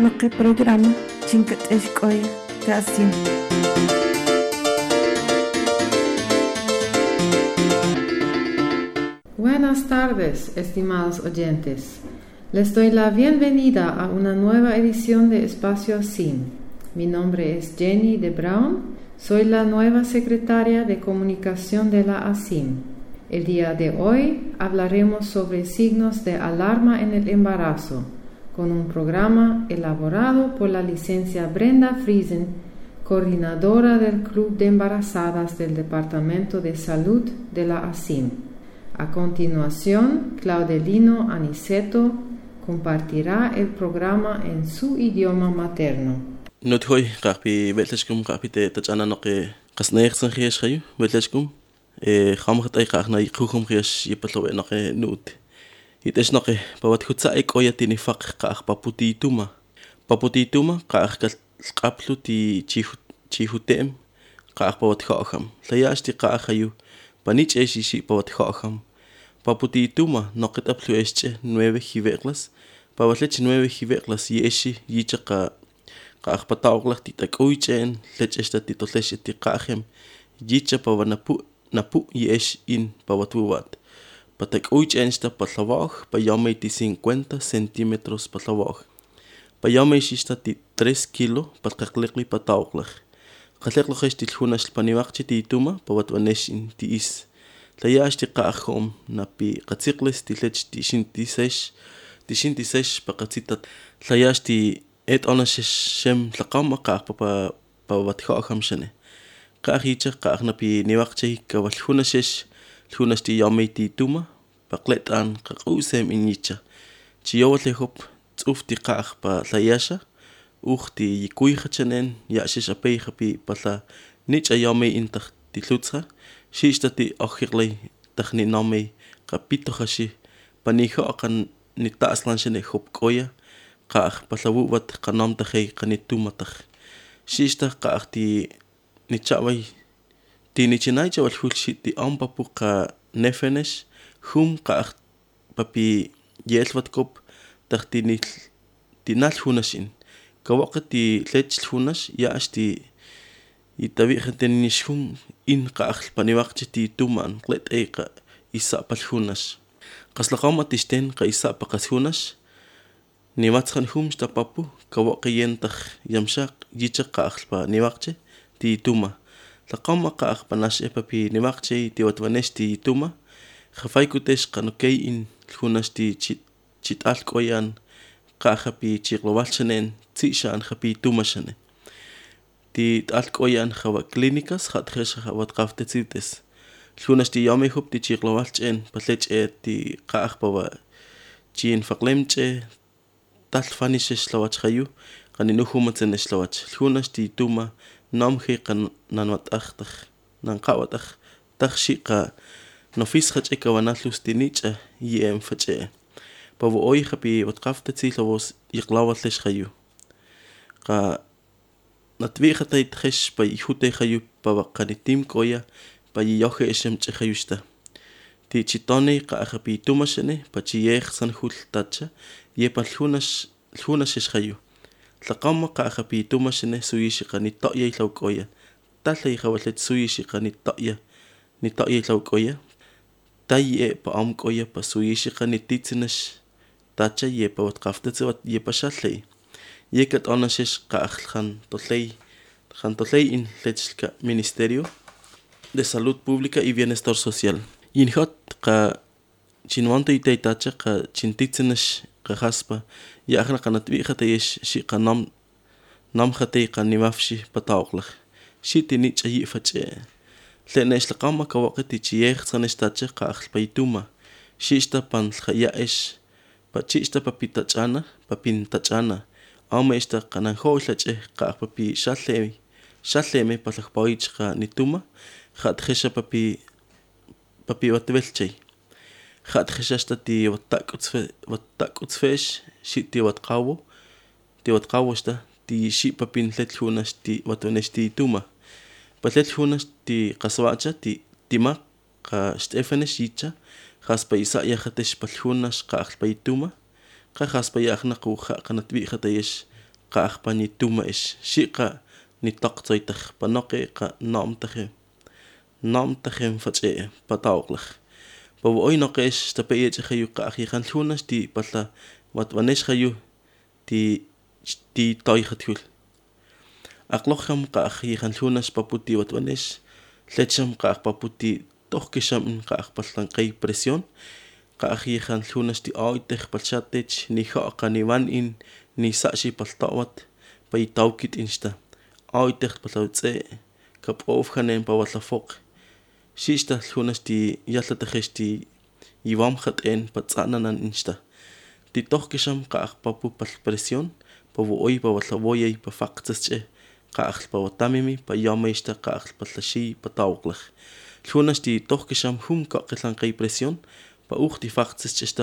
Maqui programa Chinkat Eshkoya Kasim. Buenas tardes, estimados oyentes. Les doy la bienvenida a una nueva edición de Espacio ASIM. Mi nombre es Jenny de Brown. Soy la nueva secretaria de comunicación de la ASIM. El día de hoy hablaremos sobre signos de alarma en el embarazo, con un programa elaborado por la licenciada Brenda Friesen, coordinadora del Club de Embarazadas del Departamento de Salud de la ASIM. A continuación, Claudelino Aniceto compartirá el programa en su idioma materno. Nothoy qapi belashkum qapi te tachana noqe qasneersan khiyash khayu belashkum khamkhat ay qaqna yiqhum khiyash yipatlo noqe nut itesh noqe pawat khutsa ay qoyatini faq qaq paputituma qaq qaplu ti chihutem qaq pawat khaham layash ti qaq khayu panich eshi pawat khaham paputituma noqet aplu esche 9 hiverlas pawatlech 9 hiverlas yeshi yichaqa qaq patawqlaq ti tak'uychen lech esta ti tollesh ti qaqem yicha pawanapu yesh in pawatwat patak'uychen esta patlawaj payamay ti 50 centímetros patlawaj payamay esta ti 3 kilo patqaqliqli patawqlaq qaqliqlaq esti lhunash paniwaqchi ti tuma pawatwanesh in ti is layash ti qaqhom napi qatsiqles ti lech ti 26 paqatsitat layash ti et ona shem tlaqam qaq pa watkham shane qahicha qaqna pi niwaqchi kawalhuna lhunasti yamiti tuma paqletan qaqusem inicha chiyawle hop tsufti qaq pa layasha ukhti yikuihachanen yashish apay pi pala nicha yami intaq tilutsa shistati akhirlay takhni nami qapito khashi paniho aqan nitaslan shane hop qoya qaq paslawuwat qanamtahay qanitumataq shista qaq ti nichaway ti nichinay chawal hulshi ti ampapu qa nefenesh hum qaq papi yelwat kop taqti tinal hunashin kawaqti lech hunash yaashti itabi khatenishum in qaq paniwaqchi ti tuman qlet eqa isa pal hunash qaslaqama tisten qa isa paqas hunash niwatskan humsta papu kawaqiyentaq yamshaq yichaq qaqpa niwaqche ti tuma laqama qaq panash papi niwaqche ti watwanesh ti tuma khafaikutesh qanukay in hunash ti chital qoyan qahapi chiqlowalchenen tsishan khapi tuma shane ti tal qoyan khawa clínicas khatresh khawat qaftetsites hunash ti yami hup ti chiqlowalchen palech ti qaqpa chin faqlemche tal fanishesh lawach khayu qaninuhumatsen lawach lhunash ti tuma namhi qan nanwataqtaq nanqawataq takhshiqa nofis khach ekawanalus tinicha yem fache pawo oy khapi watqaftetsi lawos iqlawatlesh khayu qa natviqatay tkhesh pa ihute khayu pawaqanitim koya pa yohe eshemche khayushta ti chitone qa khapi tumashene pa chiyekh sanhul tacha yepa lhunash khayu tlaqama qa khapi tumashene suyishi qani to'ya ilawkoya talay khawallet suyishi qani to'ya ni to'ya ilawkoya taye pa amkoya pa suyishi qani titsinash tacha yepa watqaftetsi wat yepa shallay yekat onashesh qa khan tollay in lechka Ministerio de Salud Pública y Bienestar Social inhot qa chinwanto itaitacha qa chintitsinash qahaspa yaqna qanatbi khatayesh shi qanam khatay qanimafshi patawqlaq shitini chayi fache lenesh laqama kawaqti chiyekh sanestacha qaqlpaytuma shista pan khayaesh pachista papitachana papintachana amesta qananhohlache qaqpapi shalleme palaqpawich qa nituma khatkhesha papi watvelchay khatkheshasta ti wattakutsfesh shiti watqawoshta ti shi papin lethunash ti watonesh ti tuma patlethunash ti qaswacha ti tima qa Stefanesh yicha khaspa isa ya khatesh palhunash qa alpaytuma qa khaspa ya khna quha qanatbi khatayesh qaaqpa ni tuma is shiqa ni taqtoitaq panoqe qa naamtajem fatse patauqlaq pa oi noqesh tapeet khayu qaaxihan lunas ti patla watwanesh khayu ti toyhatul aqlokham qaaxihan lunas paputi watwanesh lecham qaaq paputi tohkisham qaaqpallan qay presión qaaxihan lunas ti oitej palchatech ni hoqa ni van in ni sashi paltawat pa itaukit insta oitej palawtse kapof khanen pa watlafoq shista lunas ti yallatejti iwam khaten patsananan insta ti tohkisham qaaq papu pal presión pa oi pa watlawoyay pa faqtsche qaaq pa watamimi pa yamaista qaaq patlashi patawqlaq lunas ti tohkisham hum qaqlan qay presión pa uqti faqtsche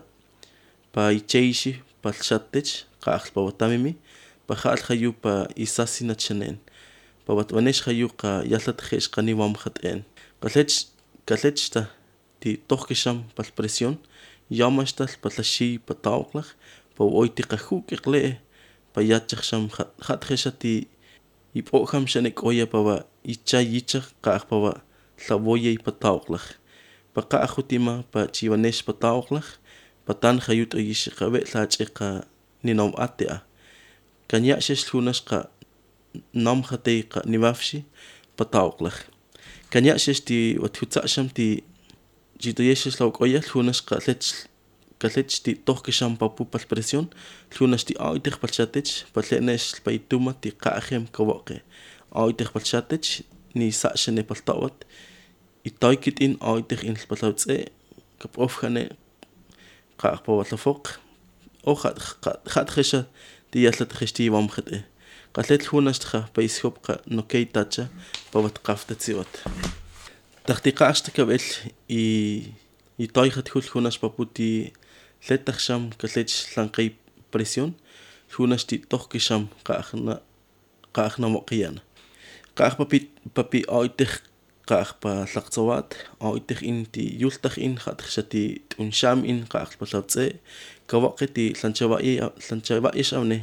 pa icheishi palchatech qaaq pa watamimi pa khal khayu pa isasina chenen pa watwanesh khayu qa yallatej qani wam khaten kalech ta ti tohkisham pal presión yamashtal patlashi patawqlaq pa oiti qahuk iqle pa yachasham khatkheshati ipokham shanek oya pa ichayicha qaaq pa tlawoyay patawqlaq pa qaahutima pa chiwanesh patawqlaq patan khayut oyish qabe tlachiqa ninom atea kanyashesh lunas qa nam khatay qa niwafshi patawqlaq kanyashesh ti wathutsasham ti jitoyeshesh lawqoya lunas qa kalech ti tohkisham papu pal presión lunas ti oitej palchatech patlenesh paituma ti qaajem kawoqe oitej palchatech ni sashene paltawat itoykit in oitej in palawtse kapof khane qaaq pa watlafoq o khatkhesha ti yallatejti wam khate qalet lunas tja pa ishop qa nokay tacha pa watqaftatsiwat taqtiqaashta kabel i toyhat lunas paputi letachsham kalech lanqay presión lunas ti tohkisham qaaqna moqiyana qaaq papi oitej qaaq pa laqtsawat oitej in ti yultaj in khatkhshati tunsham in qaaq palawtse kawaqti lanchawa'i shamne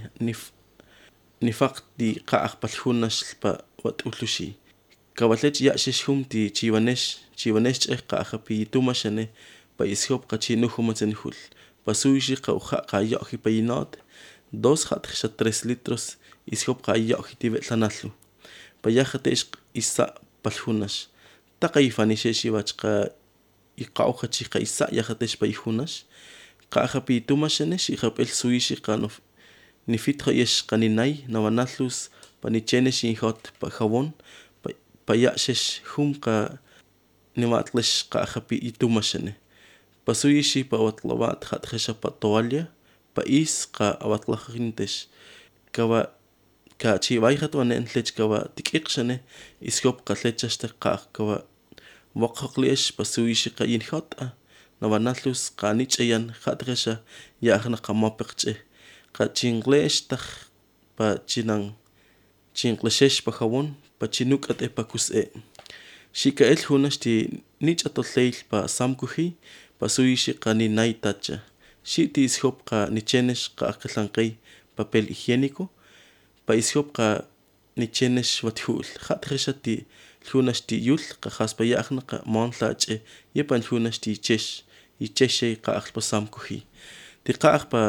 nifaq ti qaaq pal lunas pa watulushi kawalech yashish hum ti chiwanesh qaaq pi tumashane pa ishop qachinuhumatsenhul pasuishi qawqa qayohi pa inot 2 litros ishop qayohi ti betlanallu pa yahatesh isa palhunas taqayfanisheshi wachqa iqawhachi qa isa yahatesh pa ihunas qaqa pi tumashane shiqapel suishi qanof nifitqa yesh qaninay nawanallus pa nichenesh inhot pa jabón pa yashesh hum qa niwatlesh qaqa pi itumashane pasuishi pa watlawat khatkhesha pa toalla pa is qa awatlahintesh kawa ka chiwayhat wanen lech kawa tikiqshane iskop qatlechashta qaaq kawa waqaqlesh pasuishi qa inhot nawanallus qanichayan khatkhesha yaqna qamapiqche qa chinglesh taj pa chingleshesh pa jabón pa chinuk'at pa kus'e shika'el hunash ti nich'atolleil pa samkuji pasuishi qa ninay tacha shiti ishop qa nichenesh qa aqlanqay papel higiénico pa ishop qa nichenesh wathul khatkhesha ti hunash ti yul qa khaspa yaqna qa monlache yepan hunash ti icheshay qa aqpa samkuji ti qaaq pa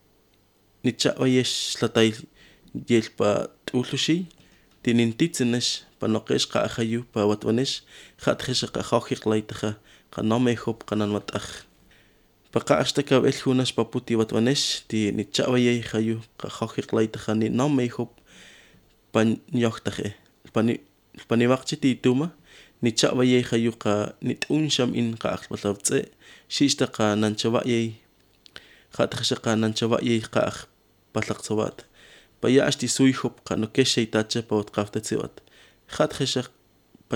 nichawayesh latay yel pa tulushi tinintitsenesh pa noqesh qa khayu pa watwanesh khatkhesha qa khojiqlaytaja qa namehop qananmat'aj pa qa'ashta kab'el hunash paputi watwanesh ti nichawayay khayu qa khojiqlaytaja ni namehop pa nyojtaje pa niwaqchi ti tuma nichawayay khayu qa nit'unsham in qa aqpalawtse shishta qa nanchawayay khatkhesha qa nanchawayay qa palaqtsawat pa ya'ashti suyhop qa nokeshay tacha pa watqaftatsiwat khatkhesha pa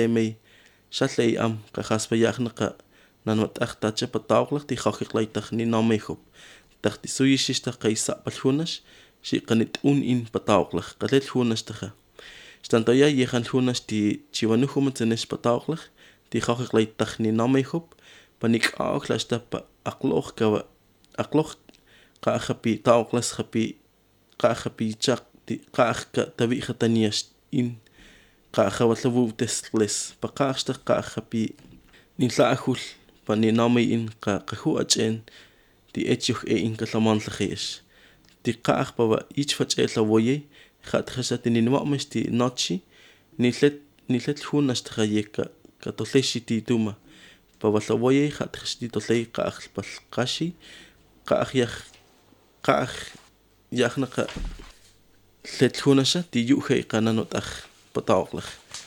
shalley am qa khaspa yaqna qa nanwat'aj tacha pa tawqlaq ti khojiqlaytaj ni namehop taqti suyishishta qa isa palhunash shi qa nit'un in pa tawqlaq qalel hunash taja shtantoya yejan hunash ti chiwanuhumatsenesh pa tawqlaq ti khojiqlaytaj ni namehop pa nik'awqlashta pa aqloq qa aqa pi tawqlas qa pi qaja pichaq qaja tabija tanias in qaja watlavu tesles paqaxta qaja pi ninlaahul paninami in qahu achen ti echuh in kaslamantlagis ti qaaj pa ich fachela woye khat khasatini nwamis ti nochi nilet hunas trayeka katolleshi ti tuma pa watlawoye khat khasti tollei qaaj pal qashi qaaj yahnaqa let hunasa ti yuhe qananot aj patawqlaj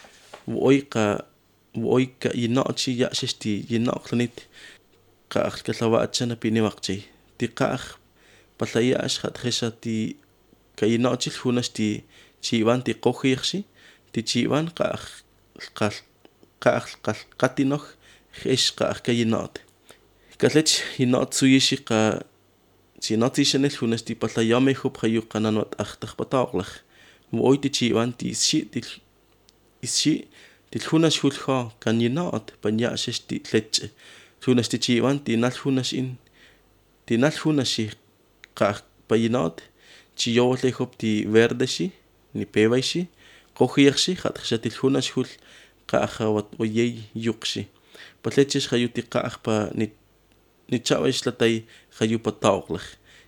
woy ka yinochi yashesti yinoqlanit qaaj kaslawachana piniwaqchi ti qaaj pallayash khat khasati kayinochi hunas ti chiwan ti qohirsi ti chiwan qatinoj khish qaaj kayinot kalech hinot suyishi qa sinoti shenel hunas ti pallayame khub khayu qananot ajtaj patawqlaj woy ti chiwan ti ishi ti hunas hulkho kan yinot panyashes ti lech hunas ti chiwan ti nal hunas in ti nal hunashi qaaj payinot chiyole khub ti verdeshi ni pebaishi qohirsi khat khashati hunas hul qaajawat oyey yuqshi palleches khayu ti qaaj pa ni chawish latay khayu patawqlaj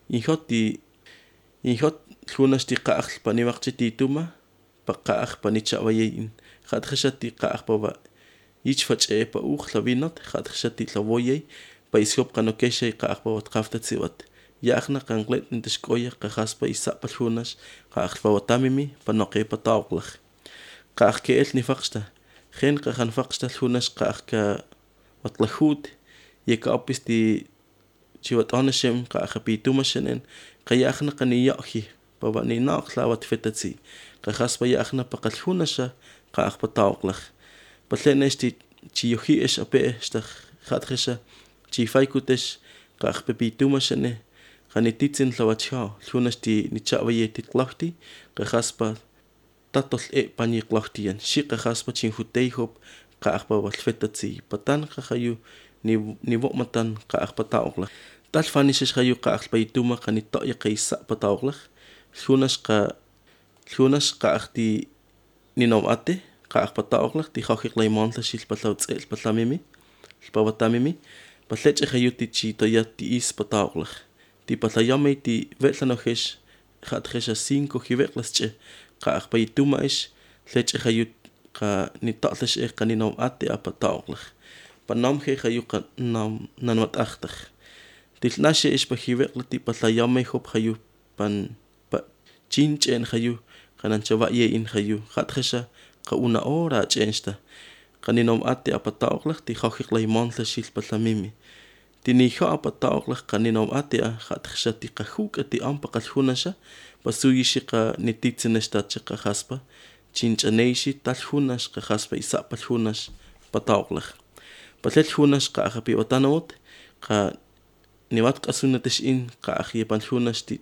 inhot hunas ti qaaj paniwaqchi ti tuma pa qaaj pani chawayin khat khashati qaaj pa ich fache pa ukhlawinot khat khashati lawoyey pa iskop qanokeshay qaaj pa watqaftatsiwat yaqna qanqlet ntishkoya qajaspa isapal hunas qaaj pa watamimi panoqe patawqlaj qaaj keel nifaqsta gen qajan faqsta hunas qaaj ka watlahut yeka opisti chiwatoneshem qaaj pitumashen qayaqna qaniyohi pa bani naqla watfetatsi qajaspa yaqna paqal hunasa qaaj patawqlaj pallenesti chiyohi es ape sta khatkhesa chifaikutesh qaaj pepitumashen qanititzen tlawachha hunas ti nichawaye titlahti qajaspa tatol paniqlahtian shiqajaspa chinhutey hop qaaj pa watfetatsi patan qajayu ni womatan qaaj patawqlaj tal fanishes qayu qaaj paytuma qanitoya qaysa patawqlaj hunas qaaj ti ninomate qaaj patawqlaj ti khawqiq laymonta shil patlawtsel patlamimi pawatamimi palech qayu ti chitoya ti is patawqlaj ti patlayame ti vetlanohesh khatkhesha 5 hiveqlasche qaaj paytuma ish lech qayu qa nitalash qaninom ate apatawqlaj panomhe qayu nanwat ajtaj tilnashe ish pa hiveqla ti patlayame hop qayu pan pa chinchen qayu qananchawaye in qayu khatkhesha qa una hora chensta qaninom ate apatawqlaj ti khawqiq laymonta shil patlamimi tini kho apatawqlaj qaninom ate khatkhesha ti qahuk ti ampa qalhunasha pasuyishi qa nititsenesta chiqa haspa chinchaneishi tal hunas qa haspa isapal hunas patawqlaj patlel hunas qa api watanot qa niwat qasunatesh in qa apan hunas ti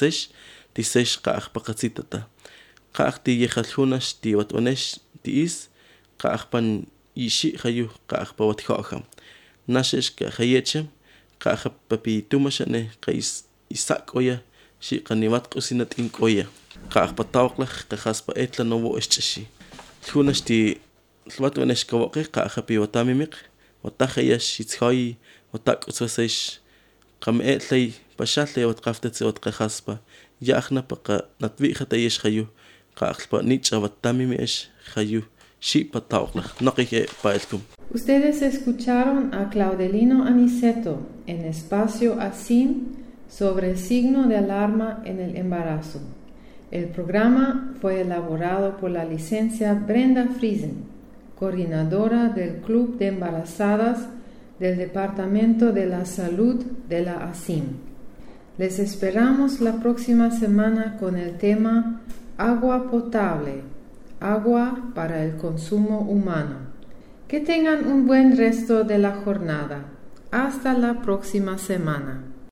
tisesh qa paqatsitata qa ti yehal hunas ti watonesh ti is qa apan ishi khayu qa pawat khaham nashesh qa khayechem qa papi tumashane qa isakoya shi qaniwat qusinat inkoya qaaj patawqlaj qajaspa etla nowo ischishi hunas ti lwatonesh kawqi qaaj pi watamimiq watajayash itzhoy watakutsesh qametlay pashatle watqaftetsi watqajaspa yaqna paqa natwijatayesh khayu qaaj pa nicha watamimish khayu shi patawqlaj naqije paelkum. Ustedes escucharon a Claudelino Aniceto en Espacio Asim sobre signo de alarma en el embarazo. El programa fue elaborado por la licencia Brenda Friesen, coordinadora del Club de Embarazadas del Departamento de la Salud de la ASIM. Les esperamos la próxima semana con el tema Agua potable, agua para el consumo humano. Que tengan un buen resto de la jornada. Hasta la próxima semana.